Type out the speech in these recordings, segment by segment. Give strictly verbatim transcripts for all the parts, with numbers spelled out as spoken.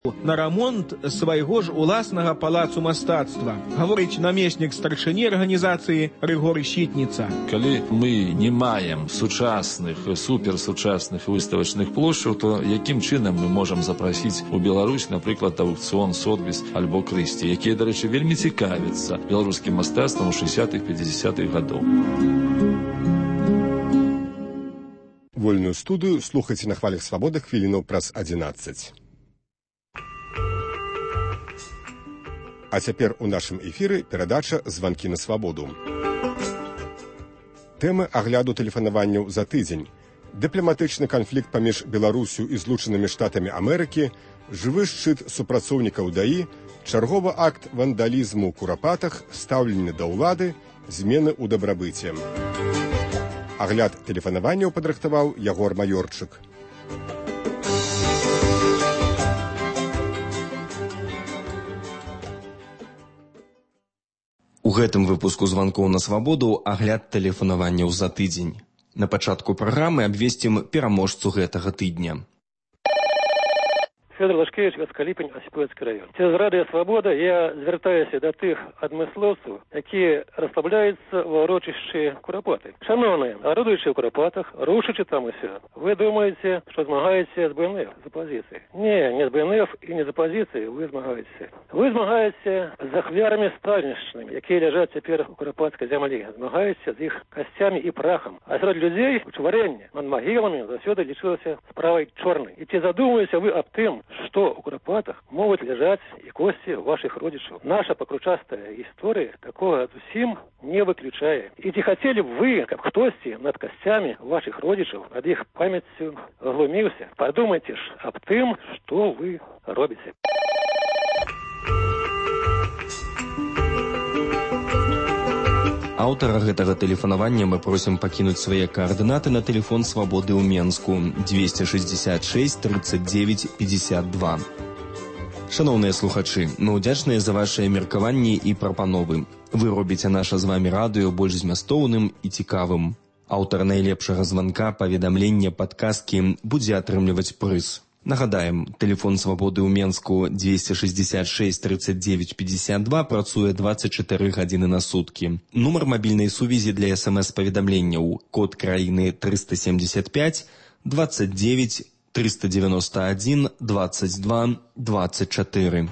на рамонт свайго ж уласнага палацу мастацтва, гаворыць намеснік старшыні арганізацыі Рыгор Щітніца. Калі мы не маем сучасных, суперсучасных выставачных плошчаў, то якім чынам мы можам запрасіць у Беларусь, напрыклад, аукцыён Сотбіс альбо Крысці, якія, дарэчы, вельмі цікавяцца беларускім мастацтвам у шэсцідзятых пяцідзясятых гадоў. Вольную студыю слухайце на хвалях свабоды хвілінаў праз адзінаццаць. А цяпер у нашым эфіры перадача «Званкі на свабоду». Тэмы агляду тэлефанаванняў за тыдзень. Дыпламатычны канфлікт паміж Беларусю і Злучанымі Штатамі Амерыкі, жывы шчыт супрацоўнікаў ДАІ, чарговы акт вандалізму ў Курапатах, стаўленне да ўлады, змены ў дабрабыце. Агляд тэлефанаванняў падрыхтаваў Ягор Маёрчык. У гэтым выпуску званкоў на свабоду агляд тэлефанаванняў за тыдзень. На пачатку праграмы абвесцім пераможцу гэтага тыдня. Федор Лашкевич, Васкаліпень, Осіповецкий район. Через Радіо Свобода я звертаюся до тих адмисловців, які розслабляються в урочищі Куропати. Шановні, орудуючи в Куропатах, рушичи там усе, ви думаєте, що змагаєтеся з БНФ за позиції? Ні, не з БНФ і не за позиції ви змагаєтеся. Ви змагаєтеся з ахвярами сталінщинами, які лежать тепер у Куропатській землі. Змагаєтеся з їх костями і прахом. А серед людей учварення над могилами завсюди лишилося справой чорної. І чи задумуєтеся ви об тим, что у Куропатах могут лежать и кости ваших родичей. Наша покручастая история такого зусім не выключает. И не хотели бы вы, как хтости, над костями ваших родичей, над их памятью глумился. Подумайте ж об тем, что вы робите. Аўтара гэтага тэлефанавання мы просім пакінуць свае каардынаты на тэлефон свабоды ў Менску двести шестьдесят шесть тридцать девять пятьдесят два. Шаноўныя слухачы, мы ўдзячныя за вашыя меркаванні і прапановы. Вы робіце наша з вамі радыё больш змястоўным і цікавым. Аўтар найлепшага званка, паведамлення, падказкі будзе атрымліваць прыз. Нагадаем, тэлефон свабоды ў Менску двести шестьдесят шесть тридцать девять пятьдесят два працуе двадцать четыре гадзіны на суткі. Нумар мабільнай сувязі для смс-паведамленняў код краіны триста семьдесят пять двадцать девять триста девяносто один двадцать два двадцать четыре.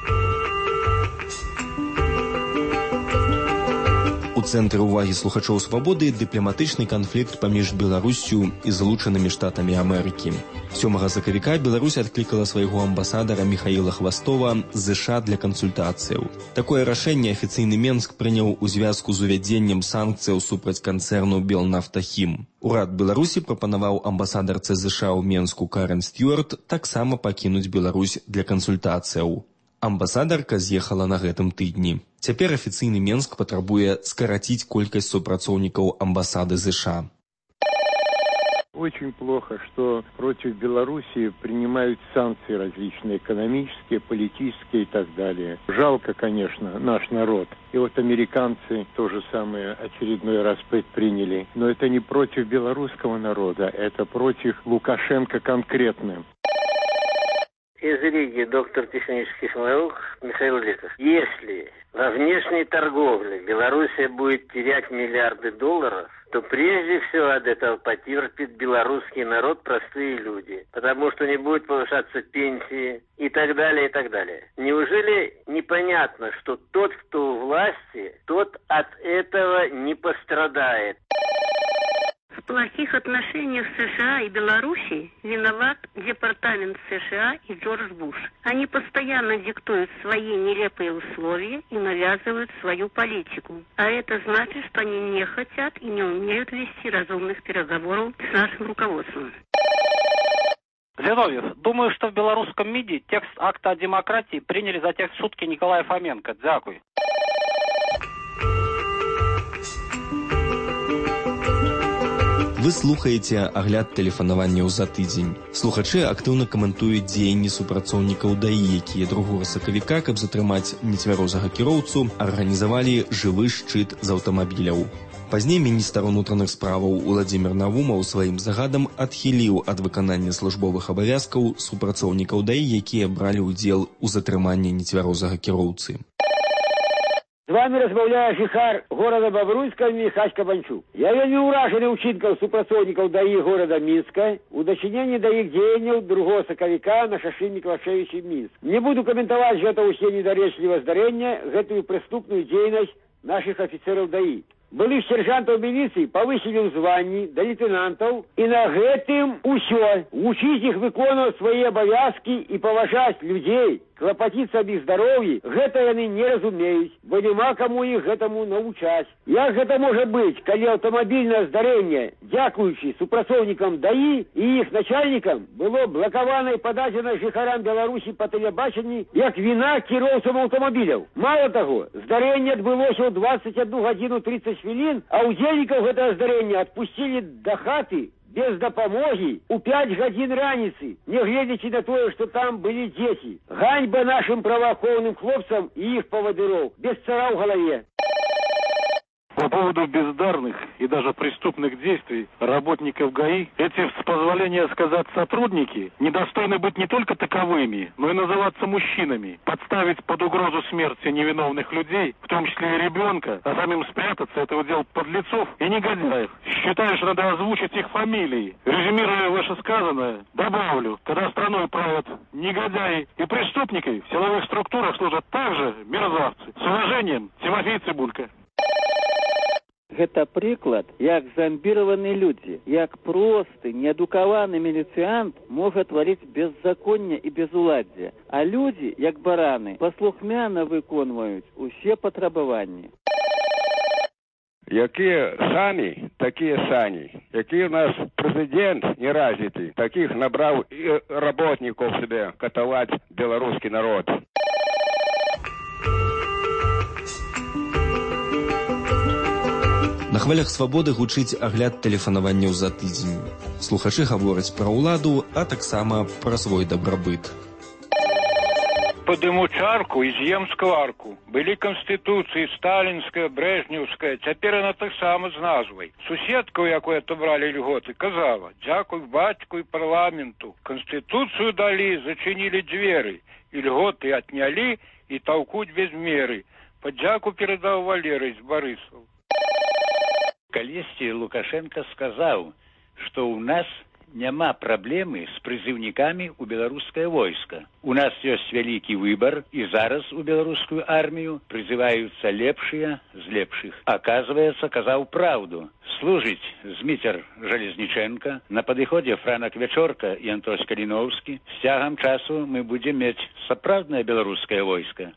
У цэнтры ўвагі слухачоў свабоды дыпламатычны канфлікт паміж Беларуссю і Злучанымі Штатамі Амерыкі. сёмага сакавіка Беларусь адклікала свайго амбасадара Михаіла Хвастова з ЗША для кансультацыяў. Такое рашэнне афіцыйны Менск прыняў у звязку з увядзеннем санкцыяў супраць канцэрну Белнафтахім. Урад Беларусі прапанаваў амбасадарцы ЗША ў Менску Карен Стюарт таксама пакінуць Беларусь для кансультацыяў. Амбасадарка з'ехала на гэтым тыдні. Цяпер афіцыйны Менск патрабуе скараціць колькасць супрацоўнікаў амбасады ЗША. Очень плохо, что против Белоруссии принимают санкции различные, экономические, политические и так далее. Жалко, конечно, наш народ. И вот американцы то же самое очередной раз предприняли. Но это не против белорусского народа, это против Лукашенко конкретно. Из Риги доктор технических наук Михаил Ликов. Если во внешней торговле Белоруссия будет терять миллиарды долларов, то прежде всего от этого потерпит белорусский народ, простые люди, потому что не будет повышаться пенсии и так далее, и так далее. Неужели непонятно, что тот, кто у власти, тот от этого не пострадает? В плохих отношениях США и Белоруссии виноват Департамент США и Джордж Буш. Они постоянно диктуют свои нелепые условия и навязывают свою политику. А это значит, что они не хотят и не умеют вести разумных переговоров с нашим руководством. Зиновьев, думаю, что в белорусском МИДе текст акта о демократии приняли за текст шутки Николая Фоменко. Дякую. Вы слухаеце агляд тэлефанаванняў за тыдзень. Слухачы актыўна каментуюць дзеянні супрацоўнікаў ДАІ, якія другога сакавіка, каб затрымаць нецвярозага кіроўцу, арганізавалі жывы шчыт з аўтамабіляў. Пазней міністр унутраных справаў Уладзімір Навумаў сваім загадам адхіліў ад выканання службовых абавязкаў супрацоўнікаў ДАІ, якія бралі ўдзел у затрыманні нецвярозага кіроўцы. З вами размаўляе жыхар горада Бобруйска Михась Кабанчук. Я вельмі ўражаны ўчынкам супрацоўнікаў ДАІ горада Мінска у дачыненні да іх дзеянняў другога сакавіка на шашы Міклашевіча Мінск. Не буду каментаваць гэта ўсе недарэчліва здарэння, гэтую прыступную дзейнасць нашых афіцераў ДАІ. Былых сержантаў міліцыі павысілі ў званні да лейтенантаў, і на гэтым усё. Вучыць іх выконваць свае абавязкі і паважаць людзей, клапаціцца аб іх здароўі, гэта яны не разумеюць, бо няма каму іх гэтаму навучаць. Як гэта можа быць, калі аўтамабільнае здарэнне, дзякуючы супрацоўнікам ДАІ і іх начальнікам, было блакавана і пададзена жыхарам Беларусі па тэлебачанні як віна кіроўцам аўтамабіляў. Мала таго, здарэнне адбылося ў двадцать одну гадзіну тридцать хвілін, а ўдзельнікаў гэтага здарэння адпусцілі да хаты без дапамогі ў пять гадзін раніцы, нягледзячы на тое, што там былі дзеці. Ганьба нашым праваахоўным хлопцам і іх павадыроў, без цара ў галаве. По поводу бездарных и даже преступных действий работников ГАИ, эти, с позволения сказать, сотрудники недостойны быть не только таковыми, но и называться мужчинами, подставить под угрозу смерти невиновных людей, в том числе и ребенка, а самим спрятаться, это удел подлецов и негодяев. Считаю, что надо озвучить их фамилии. Резюмируя вышесказанное, добавлю, когда страной правят негодяи и преступники, в силовых структурах служат также мерзавцы. С уважением, Тимофей Цыбулька. Гэта прыклад, як зомбіраваны людзі, як просты, неадукаваны міліцыянт можа тварыць беззаконне і безуладдзе, а людзі, як бараны, паслухмяна выконваюць усе патрабаванні. Якія самі, такія сані. Які у нас прэзідэнт неразвіты, такіх набраў і работнікаў сабе катаваць беларускі народ. На хвалях свабоды гучыць агляд тэлефанаванняў за тыдзень. Слухачы гавораць пра ўладу, а таксама пра свой дабрабыт. Падыму чарку і з'ем скварку. Былі канстытуцыі сталінская, брэжнеўская, цяпер яна таксама з назвай. Суседка, у якой атобралі льготы, казала: «Дзякуй бацьку і парламенту. Канстытуцыю далі, зачынілі дзверы, і льготы отнялі, і таўкуць без меры. Падзяку перадаў Валерый з Барысаў». Калісьці Лукашенко сказаў, што ў нас няма праблемы з прызыўнікамі ў беларускае войска. У нас ёсць вялікі выбар, і зараз у беларускую армію прызываюцца лепшыя з лепшых. Аказваецца, казаў праўду. Служыць Зміцер Жалезніченка, на падыходзе Франак Вячорка і Антось Каліноўскі. З цягам часу мы будзем мець сапраўднае беларускае войска.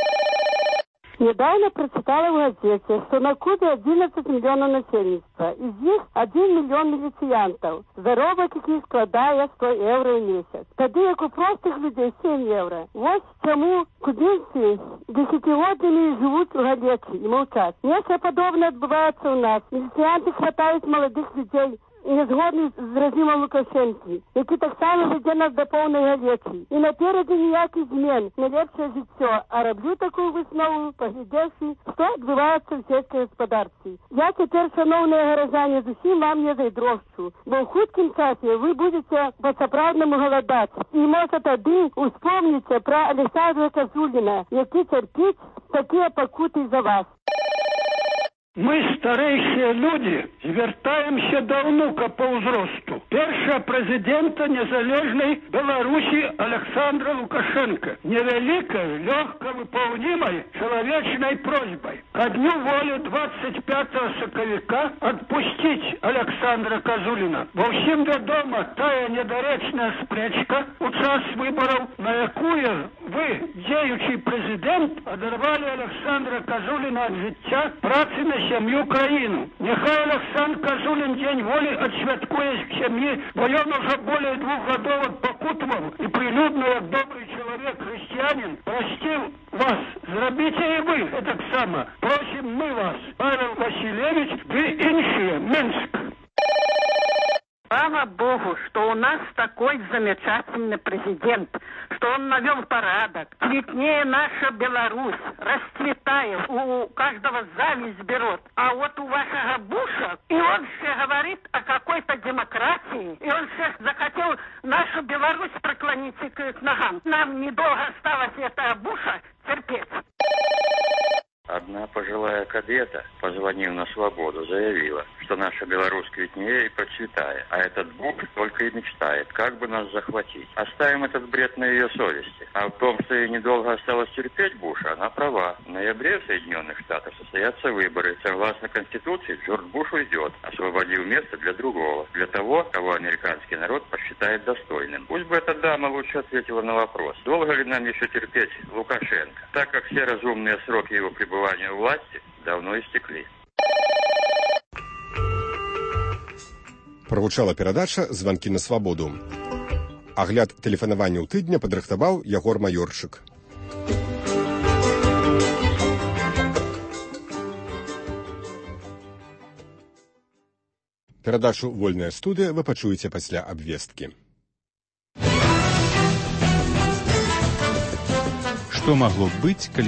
Недавно прочитала в газете, что на Кубе одиннадцать миллионов насельництва. Из них один миллион милициантов. Заробок их складає сто евро в месяц. Тоді як у простих людей семь евро. Ось чому кубинцы десятилетиями живут в Галечи и молчат. Нечто подобное отбывается у нас. Милицианты хватают молодых людей, не згодні з режимом Лукашенки, який так само веде нас до повної галечі. І напереді ніяких змін, не лепше життя. А роблю таку виснову, поглядевши, що відбувається в сільській господарстві. Я тепер, шановні горожане, з усім вам не зайдровчу, бо в хуткім часі ви будете по-справдному голодати. І може тоді успомніться про Олександра Козуліна, який терпить такі покути за вас. Мы, старейшие люди, звертаемся до внука по узросту. Першого президента незалежной Беларуси Александра Лукашенко. Невеликой, легко выполнимой человечной просьбой. Ко дню воли двадцать пятого соковика отпустить Александра Козулина. Во всем ведома тая недоречная спречка у час выборов, на якую вы, діючий президент, оторвали Александра Козулина от життя, праці на сім'ю країну. Нехай Олександр Козулин день волі отсвяткує в сім'ї, бо він уже более двух годов отпокутував і прилюдно, як добрий чоловік, християнин, простив вас. Зробите і ви так само. Просим ми вас, Павел Васильевич, ви інші, Минск. Слава Богу, что у нас такой замечательный президент, что он навел порядок. Цветнее наша Беларусь, расцветает, у каждого зависть берет. А вот у вашего Буша, и он все говорит о какой-то демократии, и он все захотел нашу Беларусь преклонить к ногам. Нам недолго осталось это Буша терпеть. Одна пожилая кадета, позвонив на «Свободу», заявила, что наша Беларусь квитнее и процветает, а этот Буш только и мечтает, как бы нас захватить. Оставим этот бред на ее совести. А в том, что ей недолго осталось терпеть Буша, она права. В ноябре в Соединенных Штатах состоятся выборы. Согласно Конституции, Джордж Буш уйдет, освободив место для другого, для того, кого американский народ посчитает достойным. Пусть бы эта дама лучше ответила на вопрос, долго ли нам еще терпеть Лукашенко, так как все разумные сроки его пребывания у власти давно истекли. Прагучала перадача «Званкі на свабоду». Агляд тэлефанаванняў тыдня падрыхтаваў Ягор Маёрчык. Перадачу «Вольная студыя» вы пачуеце пасля абвесткі. Што магло б быць, калі